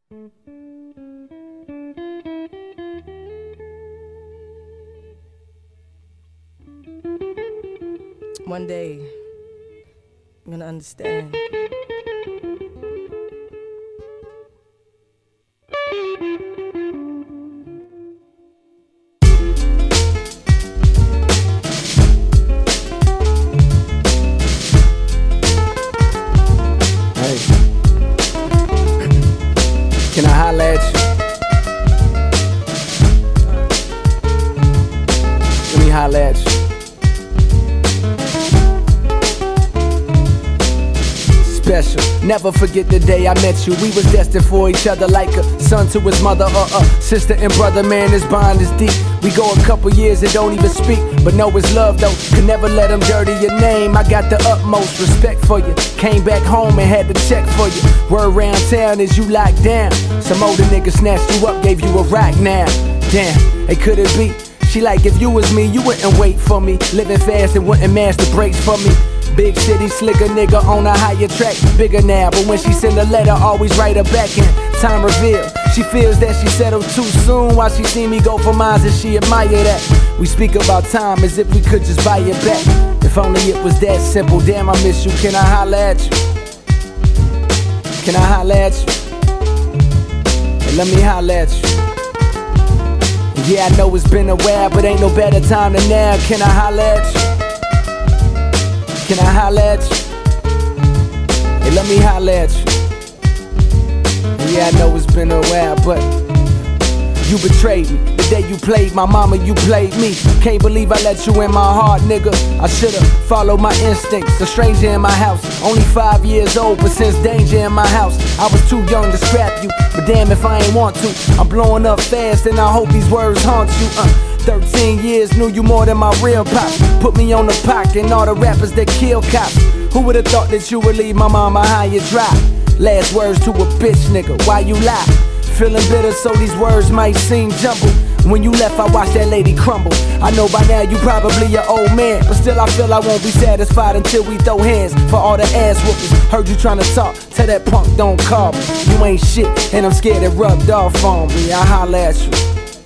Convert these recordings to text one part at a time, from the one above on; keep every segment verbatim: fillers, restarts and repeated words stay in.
One day, I'm gonna understand. Hey, can I holla at you? Let me holla at you. Special. Never forget the day I met you. We was destined for each other like a son to his mother or a sister and brother. Man, this bond is deep. We go a couple years and don't even speak, but know it's love though. Could never let him dirty your name. I got the utmost respect for you. Came back home and had to check for you. Word around town is you locked down. Some older nigga snatched you up, gave you a rack now. Damn, it could it be? She like, if you was me, you wouldn't wait for me. Living fast and wouldn't mash the brakes for me. Big city slicker nigga on a higher track. Bigger now, but when she send a letter, always write her back in. Time reveal, she feels that she settled too soon. While she see me go for mines and she admire that. We speak about time as if we could just buy it back. If only it was that simple. Damn, I miss you, can I holla at you? Can I holla at you? Hey, let me holla at you. Yeah, I know it's been a while, but ain't no better time than now. Can I holla at you? Can I holla at you? Hey, let me holla at you. Yeah, I know it's been a while, but you betrayed me. The day you played my mama, you played me. Can't believe I let you in my heart, nigga. I should've followed my instincts. A stranger in my house, only five years old, but since danger in my house, I was too young to scrap you. But damn if I ain't want to. I'm blowing up fast and I hope these words haunt you. Uh. thirteen years, knew you more than my real pop. Put me on the pocket and all the rappers that kill cops. Who would've thought that you would leave my mama high and dry? Last words to a bitch nigga, why you lie? Feeling bitter so these words might seem jumbled. When you left, I watched that lady crumble. I know by now you probably an old man, but still I feel I won't be satisfied until we throw hands for all the ass whoopers. Heard you tryna talk, tell that punk don't call me. You ain't shit, and I'm scared it rubbed off on me. I holla at you.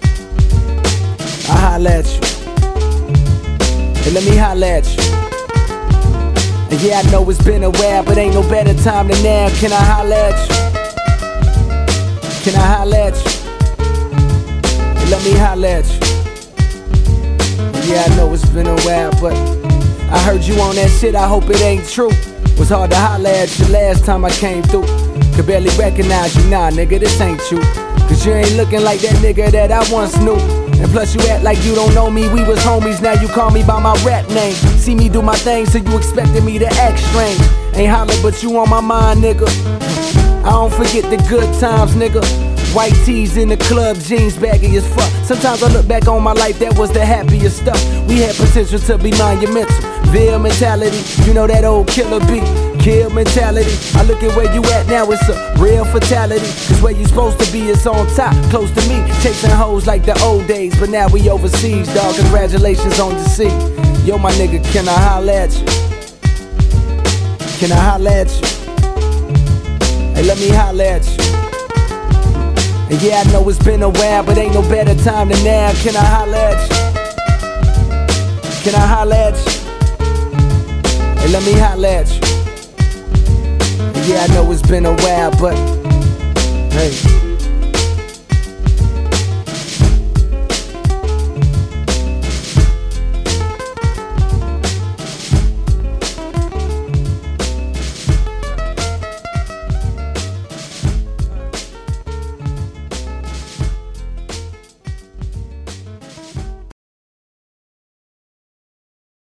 I holla at you. Hey, let me holla at you. And yeah, I know it's been a while, but ain't no better time than now. Can I holla at you? Can I holla at you? Hey, let me holla at you. And yeah, I know it's been a while, but I heard you on that shit, I hope it ain't true. Was hard to holla at you last time I came through. Could barely recognize you, nah nigga, this ain't you. Cause you ain't looking like that nigga that I once knew. And plus you act like you don't know me, we was homies, now you call me by my rap name. See me do my thing, so you expected me to act strange. Ain't holler but you on my mind, nigga. I don't forget the good times, nigga. White tees in the club, jeans baggy as fuck. Sometimes I look back on my life, that was the happiest stuff. We had potential to be monumental. Ville mentality, you know that old killer beat. Kill mentality, I look at where you at now, it's a real fatality. Cause where you supposed to be is on top, close to me. Chasing hoes like the old days, but now we overseas, dawg. Congratulations on your seat. Yo, my nigga, can I holla at you? Can I holla at you? Hey, let me holla at you. And yeah, I know it's been a while, but ain't no better time than now. Can I holla at you? Can I holla at you? Hey, let me holla at you. And yeah, I know it's been a while, but